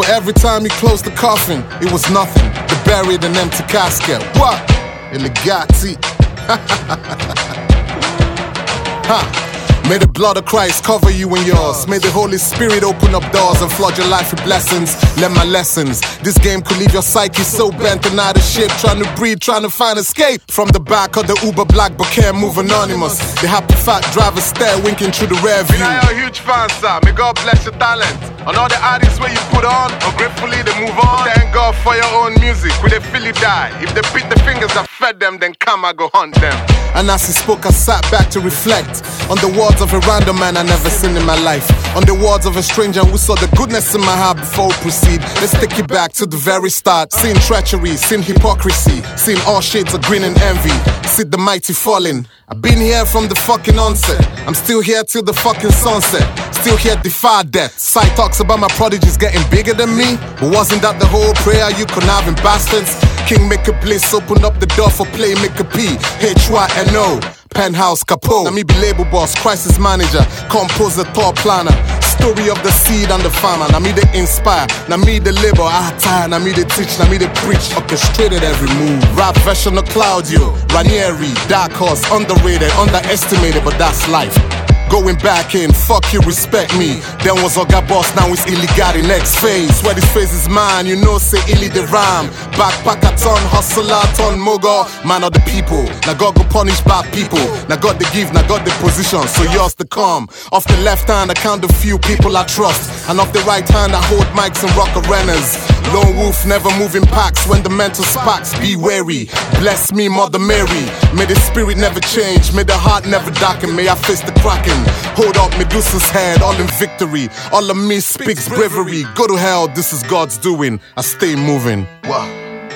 every time he closed the coffin, it was nothing. They buried an empty casket. What? Eligati. Ha. May the blood of Christ cover you and yours. May the Holy Spirit open up doors and flood your life with blessings. Learn my lessons. This game could leave your psyche so bent and out of shape, trying to breathe, trying to find escape. From the back of the Uber black but can't move anonymous. The happy fat driver stare winking through the rear view. I'm a huge fan, sir. May God bless your talent. On all the artists where you put on, ungratefully they move on. Thank God for your own music. Will they feel it die? If they beat the fingers that fed them, then come I go hunt them. And as he spoke, I sat back to reflect on the words of a random man I never seen in my life. On the words of a stranger who saw the goodness in my heart before we proceed. Let's take it back to the very start. Seen treachery, seen hypocrisy, seen all shades of green and envy. See the mighty falling. I've been here from the fucking onset. I'm still here till the fucking sunset. Still here defy death. Sight talks about my prodigies getting bigger than me. But wasn't that the whole prayer you conniving bastards? King make a bliss, open up the door for play, make a P. H-Y-N-O, Penthouse Capone. Now me be label boss, crisis manager, composer, thought planner. Story of the seed and the farmer. Now me they inspire, now me the labor, tire. Now me they teach, now me they preach. Orchestrated every move. Rap version of Claudio, Ranieri, Dark Horse, underrated, underestimated, but that's life. Going back in, fuck you, respect me. Then was Oga Boss, now it's Illigati, next phase. Where this phase is mine, you know say Illy the rhyme. Backpacker ton, hustler ton, mogul. Man of the people, now God go punish bad people. Now God the give, now God the position, so yours to come. Off the left hand, I count the few people I trust. And off the right hand, I hold mics and rock arenas. Lone wolf, never moving packs. When the mental sparks, be wary. Bless me, Mother Mary. May the spirit never change, may the heart never darken. May I face the kraken. Hold up Medusa's head, all in victory. All of me speaks bravery. Go to hell, this is God's doing. I stay moving. Wow.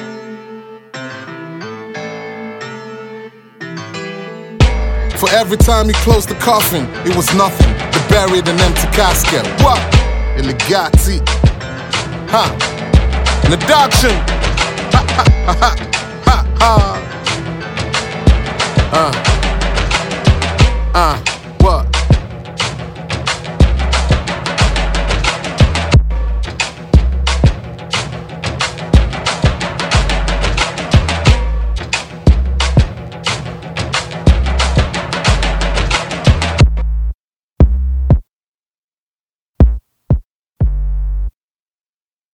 For every time he closed the coffin, it was nothing. They buried an empty casket. What? Eligati. Ha. Nadauction. Ha ha ha ha ha.